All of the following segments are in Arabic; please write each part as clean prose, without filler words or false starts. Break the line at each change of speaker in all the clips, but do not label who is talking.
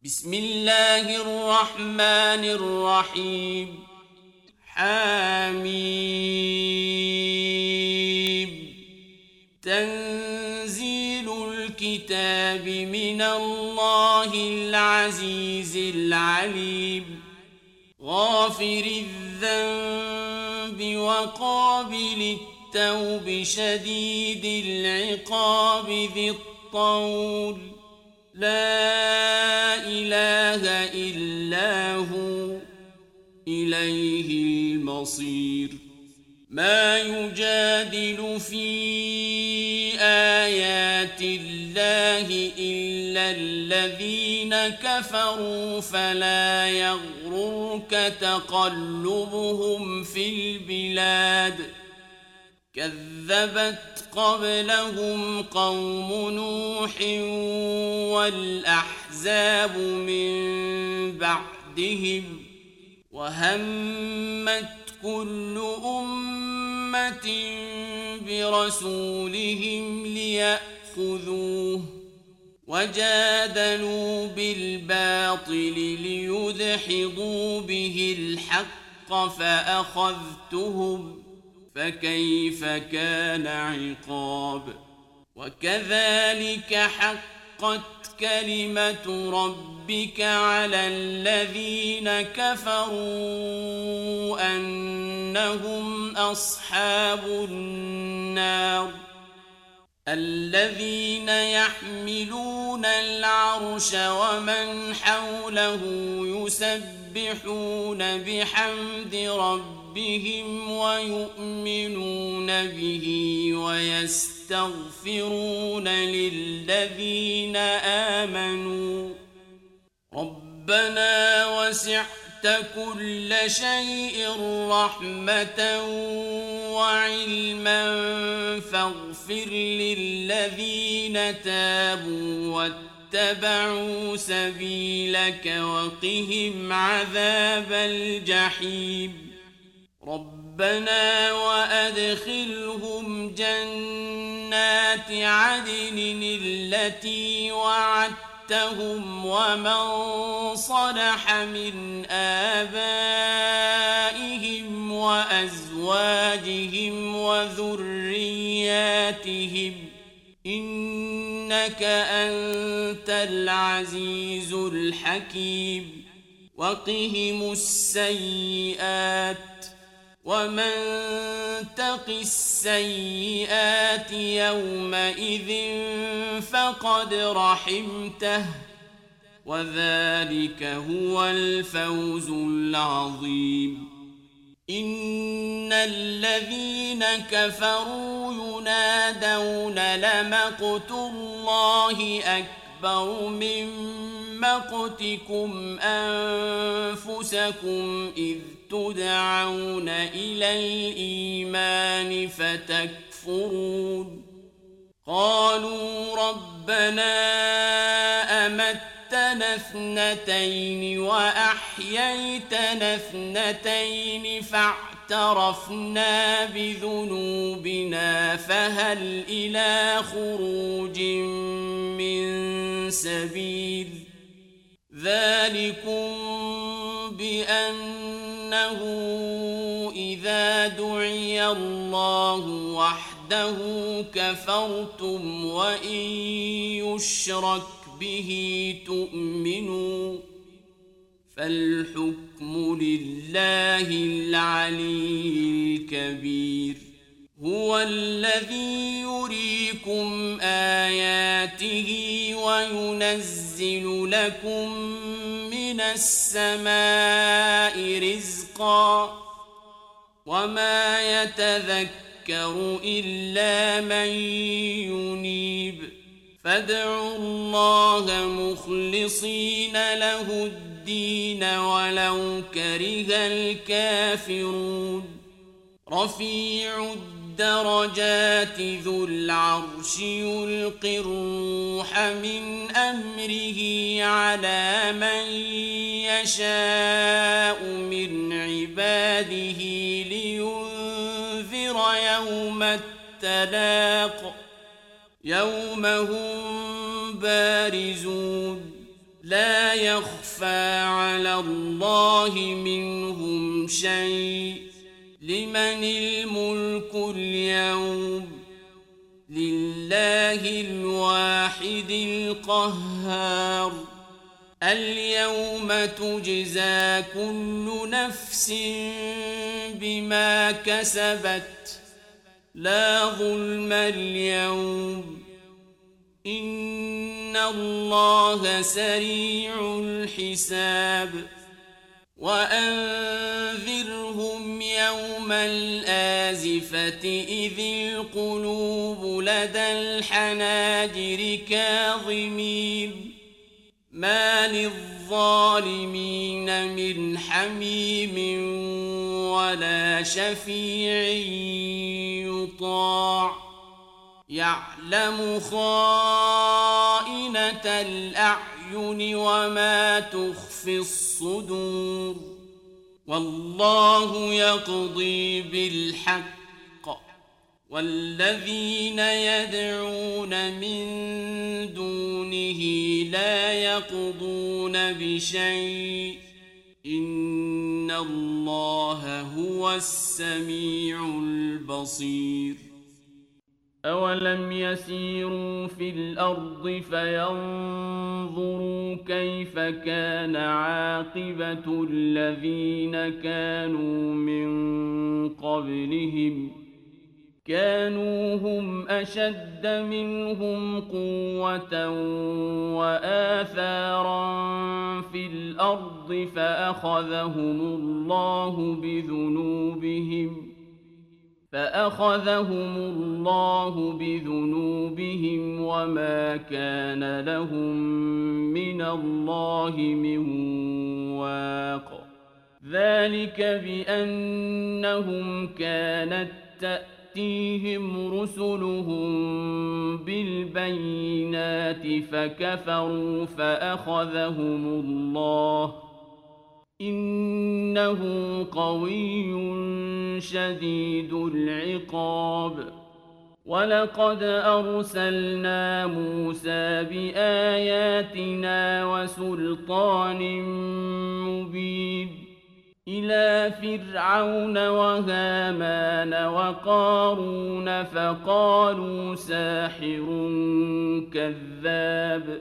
بسم الله الرحمن الرحيم. حميم. تنزيل الكتاب من الله العزيز العليم. غافر الذنب وقابل التوب شديد العقاب ذي الطول. لا إله إلا هو إليه المصير. ما يجادل في آيات الله إلا الذين كفروا فلا يغررك تقلبهم في البلاد. كذبت قبلهم قوم نوح والأحزاب من بعدهم وهمت كل أمة برسولهم ليأخذوه وجادلوا بالباطل ليدحضوا به الحق فأخذتهم فكيف كان عقاب. وكذلك حقت كلمة ربك على الذين كفروا أنهم أصحاب النار. الذين يحملون العرش ومن حوله يسبحون بحمد ربهم ويؤمنون به ويستغفرون للذين آمنوا ربنا وسعت كل شيء رحمة وعلما فاغفر للذين تابوا واتبعوا سبيلك وقهم عذاب الجحيم. ربنا وأدخلهم جنات عدن التي وعدتهم ومن صلح من آبائهم وأزواجهم وذرياتهم إنك أنت العزيز الحكيم. وقهم السيئات ومن تق السيئات يومئذ فقد رحمته وذلك هو الفوز العظيم. إن الذين كفروا ينادون لمقت الله أكبر من مقتكم أنفسكم إذ تدعون إلى الإيمان فتكفرون. قالوا ربنا أمتنا اثنتين وأحييتنا اثنتين فاعترفنا بذنوبنا فهل إلى خروج من سبيل. ذلكم بأنه إذا دعي الله وحده كفرتم وإن يشرك به تؤمنوا فالحكم لله العلي الكبير. هو الذي يريكم آياته وينزل لكم من السماء رزقا وما يتذكر إلا من ينيب. فادعوا الله مخلصين له الدين ولو كره الكافرون. رفيع الدرجات ذو العرش يلقي الروح من أمره على من يشاء من عباده لينذر يوم التلاق يوم هم بارزون لا يخفى على الله منهم شيء لمن الملك اليوم لله الواحد القهار اليوم تجزى كل نفس بما كسبت لا ظلم اليوم إن الله سريع الحساب وأنذرهم يوم الآزفة إذ القلوب لدى الحناجر كاظمين ما للظالمين من حميم ولا شفيع يطاع يعلم خائنة الأعين وما تخفي الصدور والله يقضي بالحق والذين يدعون من دونه لا يقضون بشيء إن الله هو السميع البصير أولم يسيروا في الأرض فينظروا كيف كان عاقبة الذين كانوا من قبلهم كانوا هم أشد منهم قوة وآثارا في الأرض فأخذهم الله بذنوبهم وما كان لهم من الله من واق ذلك بأنهم كانت تأتيهم رسلهم بالبينات فكفروا فأخذهم الله إنه قوي شديد العقاب ولقد أرسلنا موسى بآياتنا وسلطان مبين إلى فرعون وهامان وقارون فقالوا ساحر كذاب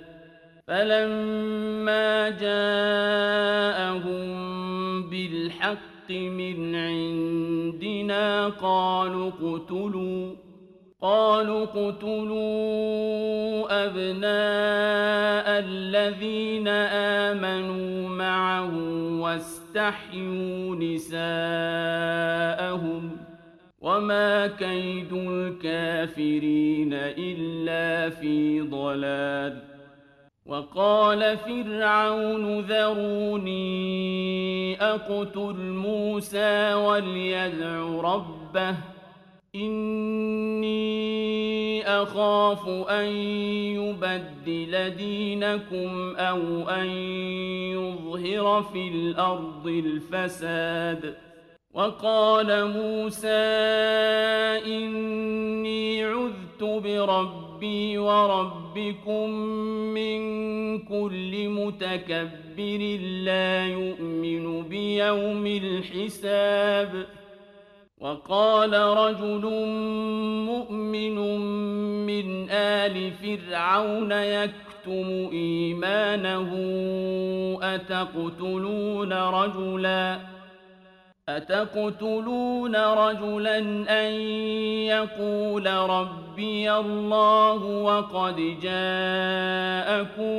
فلما جاءهم بالحق من عندنا قالوا اقتلوا أبناء الذين آمنوا معه واستحيوا نساءهم وما كيد الكافرين إلا في ضلال وقال فرعون ذروني أقتل موسى وليدع ربه إني أخاف أن يبدل دينكم أو أن يظهر في الأرض الفساد وقال موسى إني عذت بربي وربكم من كل متكبر لا يؤمن بيوم الحساب وقال رجل مؤمن من آل فرعون يكتم إيمانه أتقتلون رجلا أن يقول ربي الله وقد جاءكم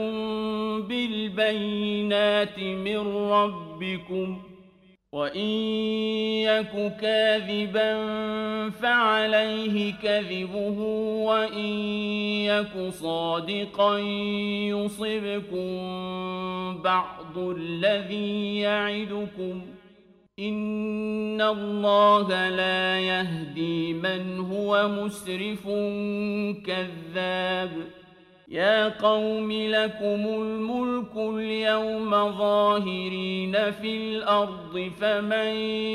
بالبينات من ربكم وإن يك كاذبا فعليه كذبه وإن يك صادقا يصبكم بعض الذي يعدكم إن الله لا يهدي من هو مسرف كذاب يا قوم لكم الملك اليوم ظاهرين في الأرض فمن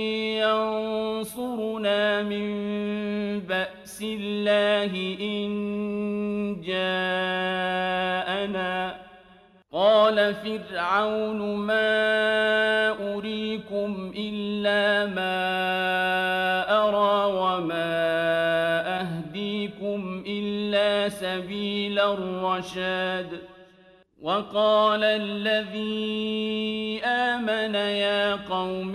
ينصرنا من بأس الله إن جاءنا وقال فرعون ما أريكم إلا ما أرى وما أهديكم إلا سبيل الرشاد وقال الذي آمن يا قوم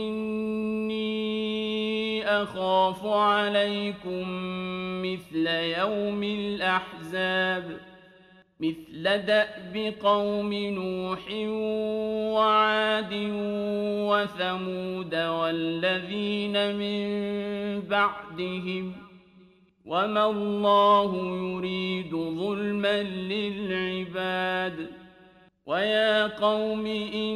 إني أخاف عليكم مثل يوم الأحزاب مثل دأب قوم نوح وعاد وثمود والذين من بعدهم وما الله يريد ظلما للعباد ويا قوم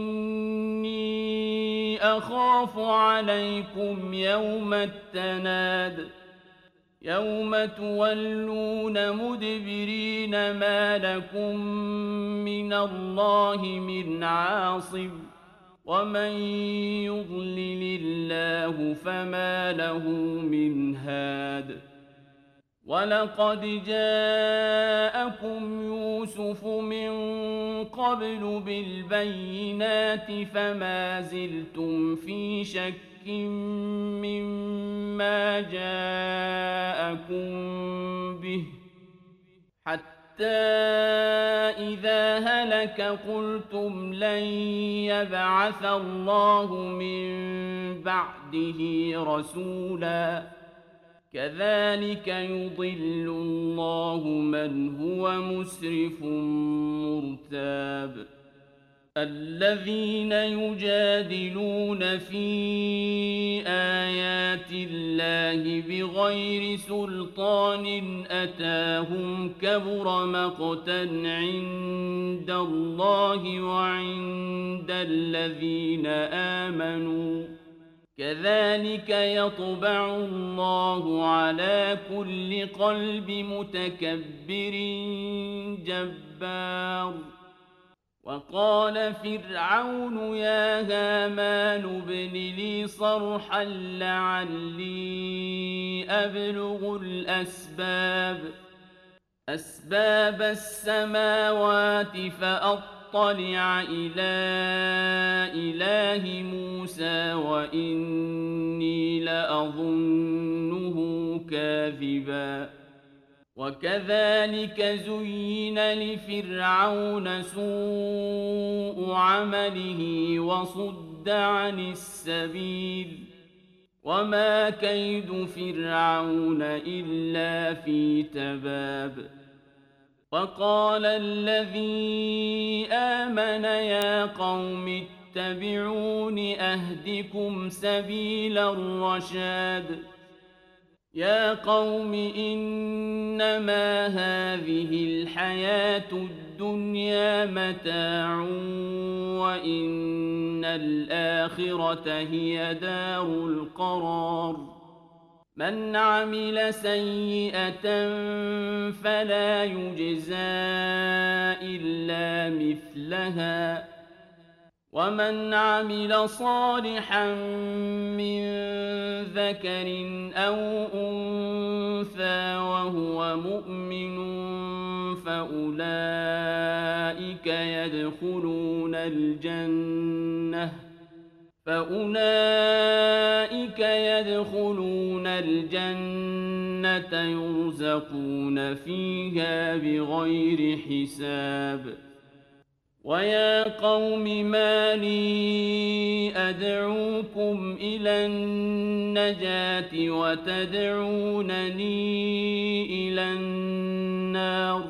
إني أخاف عليكم يوم التناد يوم تولون مدبرين ما لكم من الله من عاصم ومن يضلل الله فما له من هاد ولقد جاءكم يوسف من قبل بالبينات فما زلتم في شك مما جاءكم به حتى إذا هلك قلتم لن يبعث الله من بعده رسولا كذلك يضل الله من هو مسرف مرتاب الذين يجادلون في آيات الله بغير سلطان أتاهم كبر مقتا عند الله وعند الذين آمنوا كذلك يطبع الله على كل قلب متكبر جبار وقال فرعون يا هامان ابن لي صرحا لعلي أبلغ أسباب السماوات فأطلع إلى إله موسى وإني لأظنه كاذبا وكذلك زين لفرعون سوء عمله وصد عن السبيل وما كيد فرعون إلا في تباب وقال الذي آمن يا قوم اتبعون أهدكم سبيل الرشاد يا قوم إنما هذه الحياة الدنيا متاع وإن الآخرة هي دار القرار من عمل سيئة فلا يجزى إلا مثلها ومن عمل صالحا من ذكر أو أنثى وهو مؤمن فأولئك يدخلون الجنة يرزقون فيها بغير حساب ويا قوم ما لي أدعوكم إلى النجاة وتدعونني إلى النار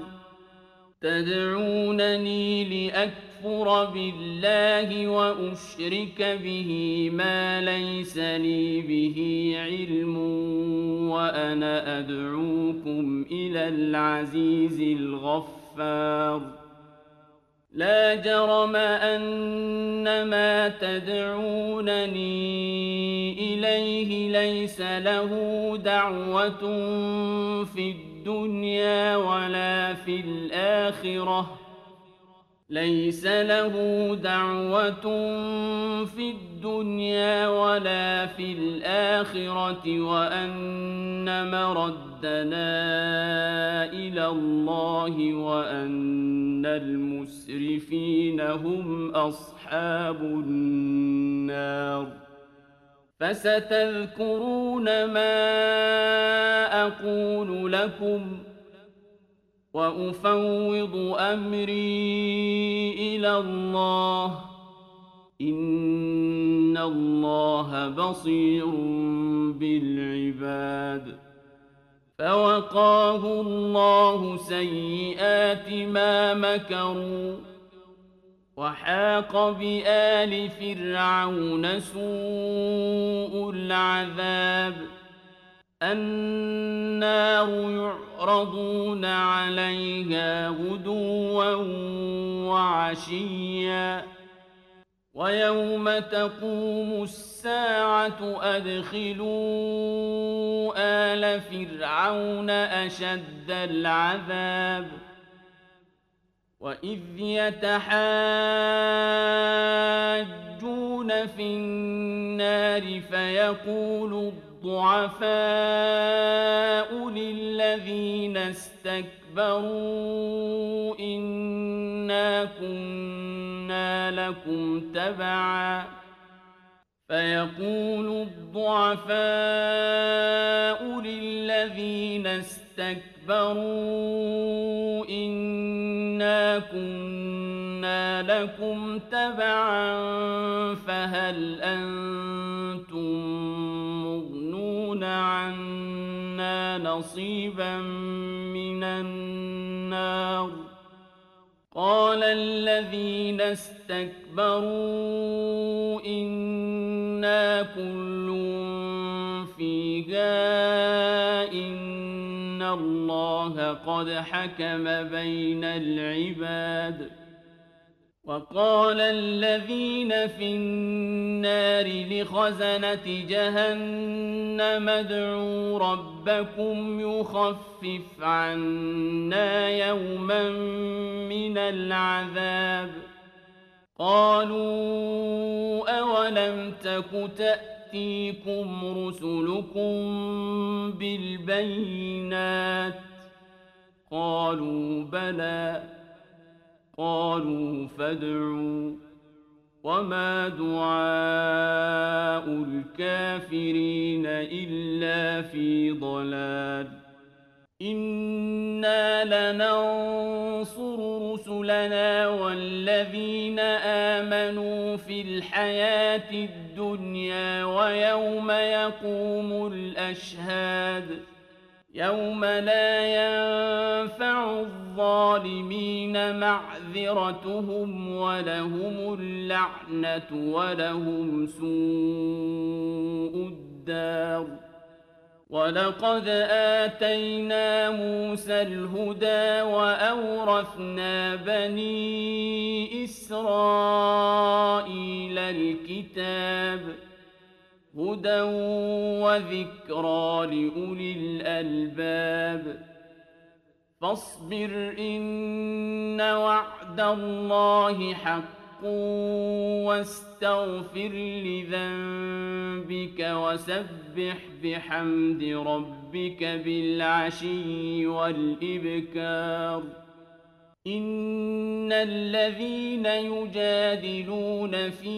تدعونني لأكفر بالله وأشرك به ما ليس لي به علم وأنا أدعوكم إلى العزيز الغفار لا جرم أن ما تدعونني إليه ليس له دعوة في الدنيا ولا في الآخرة ليس له دعوة في الدنيا ولا في الآخرة وأن مردنا إلى الله وأن المسرفين هم أصحاب النار فستذكرون ما أقول لكم وأفوض أمري إلى الله إن الله بصير بالعباد فوقاه الله سيئات ما مكروا وحاق بآل فرعون سوء العذاب النار يعرضون عليها غدوا وعشيا ويوم تقوم الساعة أدخلوا آل فرعون أشد العذاب وإذ يتحاجون في النار فيقول الضعفاء للذين استكبروا إنا كنا لكم تبعا فيقول الضعفاء للذين استكبروا إنا كنا لكم تبعا فهل أنتم مغنون عنا نصيبا من النار قال الذين استكبروا إنا كل فيها إن الله قد حكم بين العباد وقال الذين في النار لخزنة جهنم ادعوا ربكم يخفف عنا يوما من العذاب قالوا أولم تك تأتيكم رسلكم بالبينات قالوا بلى قالوا فادعوا وما دعاء الكافرين إلا في ضلال إنا لننصر رسلنا والذين آمنوا في الحياة الدنيا ويوم يقوم الأشهاد يوم لا ينفع الظالمين معذرتهم ولهم اللعنة ولهم سوء الدار ولقد آتينا موسى الهدى وأورثنا بني إسرائيل الكتاب هدى وذكرى لأولي الألباب فاصبر إن وعد الله حق واستغفر لذنبك وسبح بحمد ربك بالعشي والإبكار إن الذين يجادلون في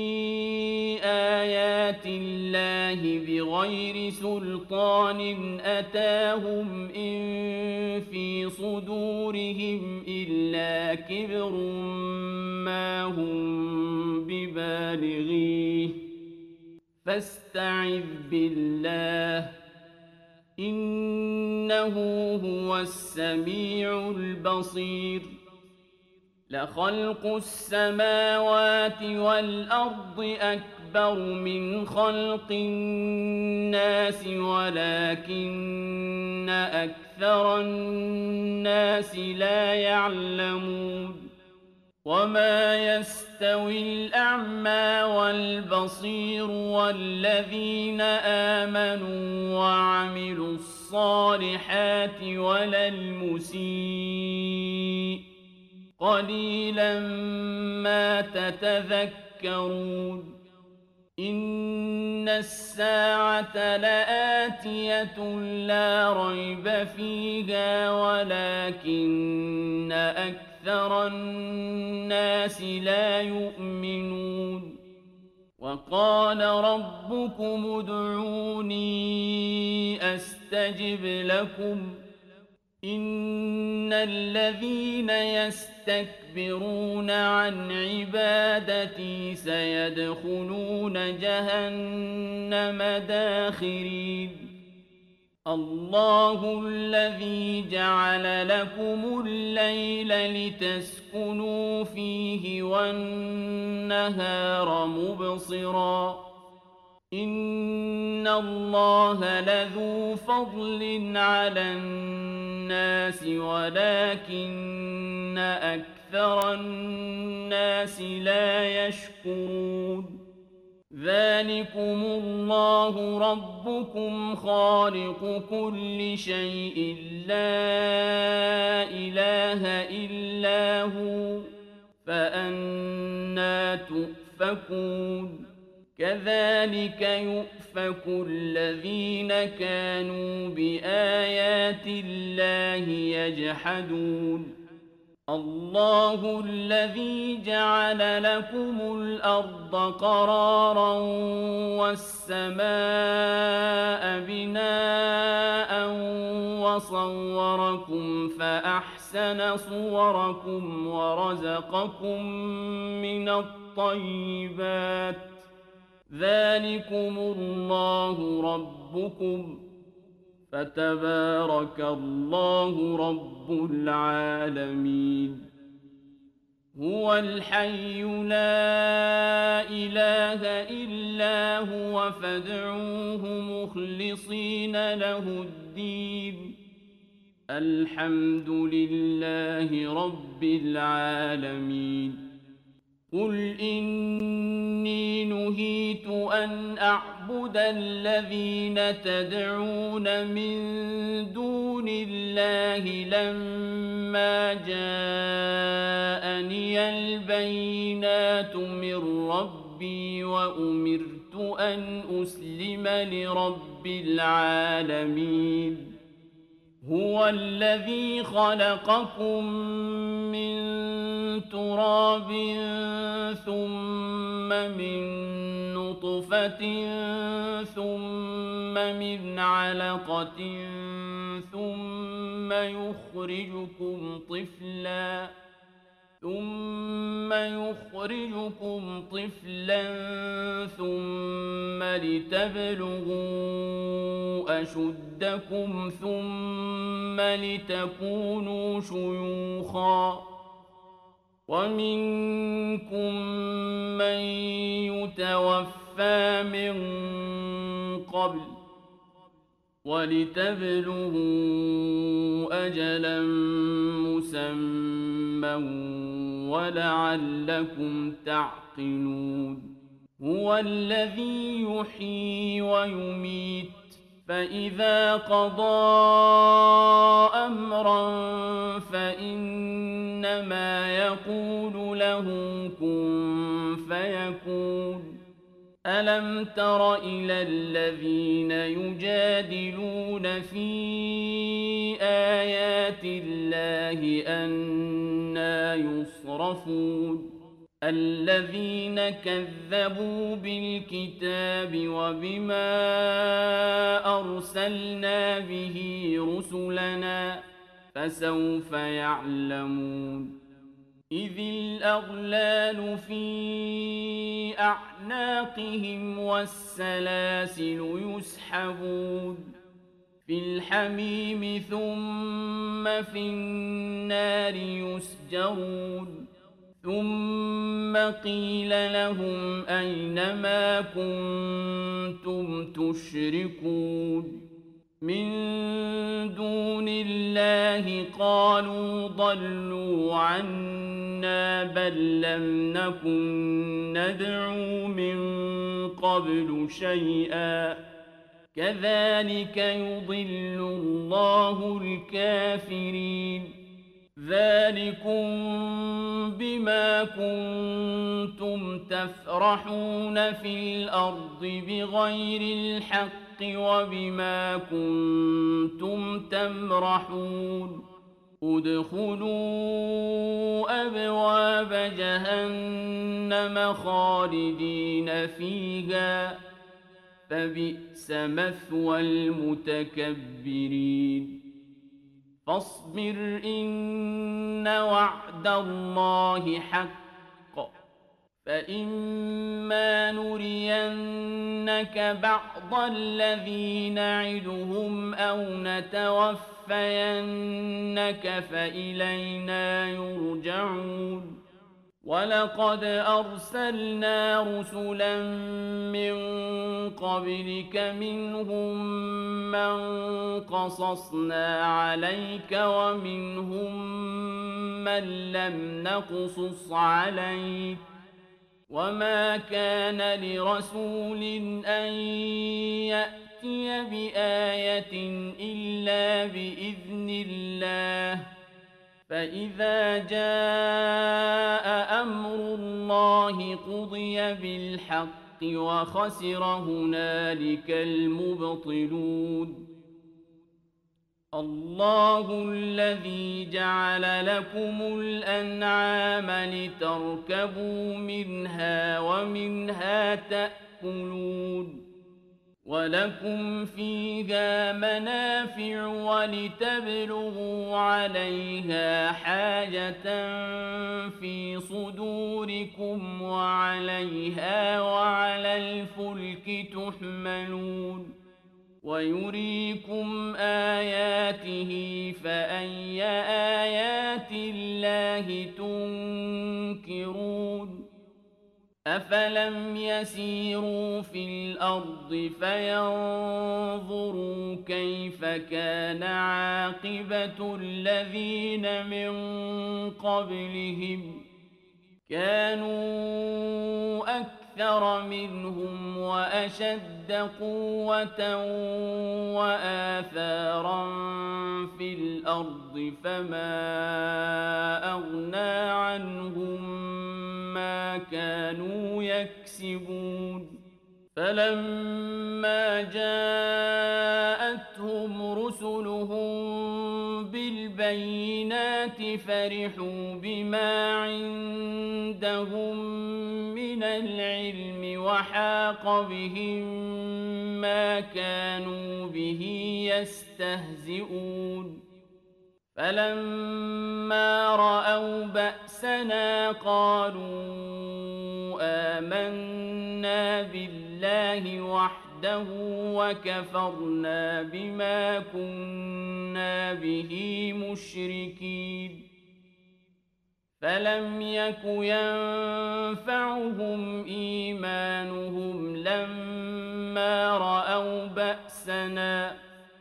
آيات الله بغير سلطان أتاهم إن في صدورهم إلا كبر ما هم ببالغيه فاستعذ بالله إنه هو السميع البصير لخلق السماوات والأرض أكبر من خلق الناس ولكن أكثر الناس لا يعلمون وما يستوي الأعمى والبصير والذين آمنوا وعملوا الصالحات ولا المسيء قليلا ما تتذكرون إن الساعة لآتية لا ريب فيها ولكن أكثر الناس لا يؤمنون وقال ربكم ادعوني أستجب لكم إن الذين يستكبرون عن عبادتي سيدخلون جهنم داخرين الله الذي جعل لكم الليل لتسكنوا فيه والنهار مبصرا إن الله لذو فضل على الناس ولكن أكثر الناس لا يشكرون ذلكم الله ربكم خالق كل شيء لا إله إلا هو فأنى تؤفكون كذلك يؤفك الذين كانوا بآيات الله يجحدون الله الذي جعل لكم الأرض قرارا والسماء بناء وصوركم فأحسن صوركم ورزقكم من الطيبات ذلكم الله ربكم فتبارك الله رب العالمين هو الحي لا إله إلا هو فادعوه مخلصين له الدين الحمد لله رب العالمين قل إني نهيت أن أعبد الذين تدعون من دون الله لما جاءني البينات من ربي وأمرت أن أسلم لرب العالمين هو الذي خلقكم من تراب ثم من نطفة ثم من علقة ثم يخرجكم طفلا ثم لتبلغوا أشدكم ثم لتكونوا شيوخا ومنكم من يتوفى من قبل ولتبلغوا أجلا مسمى ولعلكم تعقلون هو الذي يحيي ويميت فإذا قضى أمرا فإنما يقول له كن فيكون ألم تر إلى الذين يجادلون في آيات الله أنى يصرفون الذين كذبوا بالكتاب وبما أرسلنا به رسلنا فسوف يعلمون إذ الأغلال في أعناقهم والسلاسل يسحبون في الحميم ثم في النار يسجرون ثم قيل لهم أين ما كنتم تشركون من دون الله قالوا ضلوا عنا بل لم نكن ندعو من قبل شيئا كذلك يضل الله الكافرين ذلكم بما كنتم تفرحون في الأرض بغير الحق وبما كنتم تمرحون ادخلوا أبواب جهنم خالدين فيها فبئس مثوى المتكبرين فاصبر إن وعد الله حق فإما نرينك بعض الذي نعدهم أو نتوفينك فإلينا يرجعون ولقد أرسلنا رسلا من قبلك منهم من قصصنا عليك ومنهم من لم نقصص عليك وما كان لرسول أن يأتي بآية إلا بإذن الله فإذا جاء أمر الله قضي بالحق وخسر هنالك المبطلون الله الذي جعل لكم الأنعام لتركبوا منها ومنها تأكلون ولكم فيها منافع ولتبلغوا عليها حاجة في صدوركم وعليها وعلى الفلك تحملون ويريكم آياته فأي آيات الله تنكرون أفلم يسيروا في الأرض فينظروا كيف كان عاقبة الذين من قبلهم كانوا أكثر منهم وأشد قوة وآثارا في الأرض فما أغنى عنهم ما كانوا يكسبون فلما جاءتهم رسلهم بالبينات فرحوا بما عندهم من العلم وحاق بهم ما كانوا به يستهزئون فلما رأوا بأسنا قالوا آمنا بالله وحده وكفرنا بما كنا به مشركين فلم يك ينفعهم إيمانهم لما رأوا بأسنا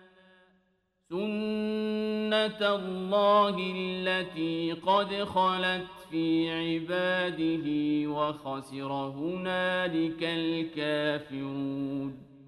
سنة الله التي قد خلت في عباده وخسر هنالك الكافرون